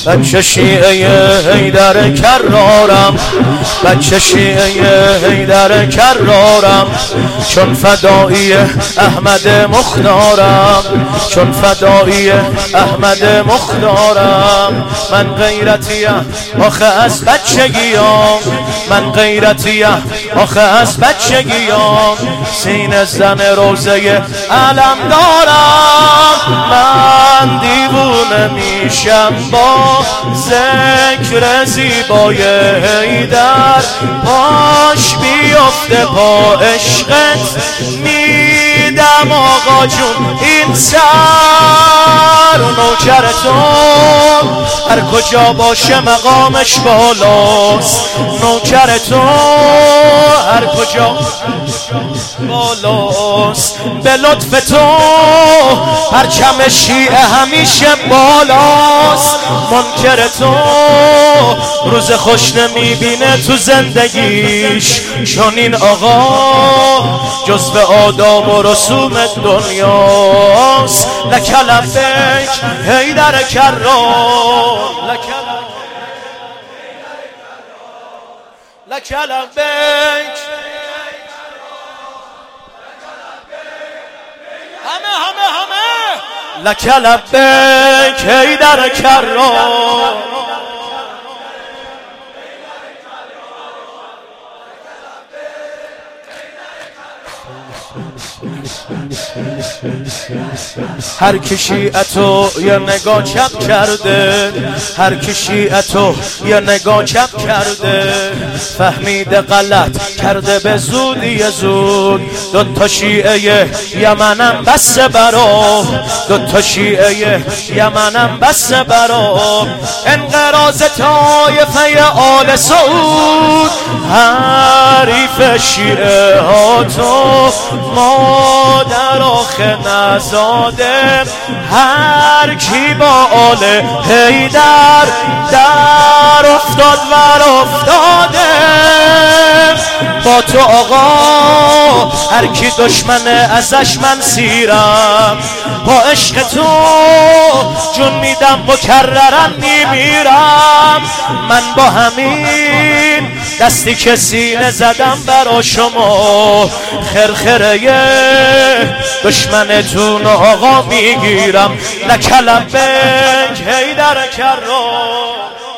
بچه شیعه حیدر کرارم، بچه شیعه حیدر کرارم، چون فدایی احمد مختارم، چون فدایی احمد مختارم. من غیرتیم آخه از بچگیام، من غیرتیم آخه از بچگیام، سینه زن روزه علم دارم. من دیوونه میشم با ذکر زیبای حیدر، پاش بیفته پا عشقت میدم آقا جون این سر. نوکر تو هر کجا باشه مقامش بالاست، نوکر تو هر کجا بالاست. به لطف تو پرچم شیعه همیشه بالاست، منکر تو روز خوش نمیبینه تو زندگیش، چون این آقا جزو آداب و رسوم دنیاست. لک لبیک حیدر کرار، لک لبیک همه لک لبیک حیدر کرار. هر کی شیعتو یه نگاه چپ کرده، هر کی شیعتو یه نگاه چپ کرده، فهمیده غلط کرده به زودی زود. دوتا شیعه یمنم بس برا، دوتا شیعه یمنم بس برا. انقراض طایفه آل سعود، حریف شیعه ها تو مادر آخه نزاده. هر کی با آل حیدر در افتاد ور افتاده، با تو آقا هر کی دشمنه ازش من سیرم. با عشق تو جون میدم مکررن میمیرم. من با همین دستی که سینه زدم برا شما، خرخره دشمنتون آقا میگیرم. لک لبیک حیدر کرار.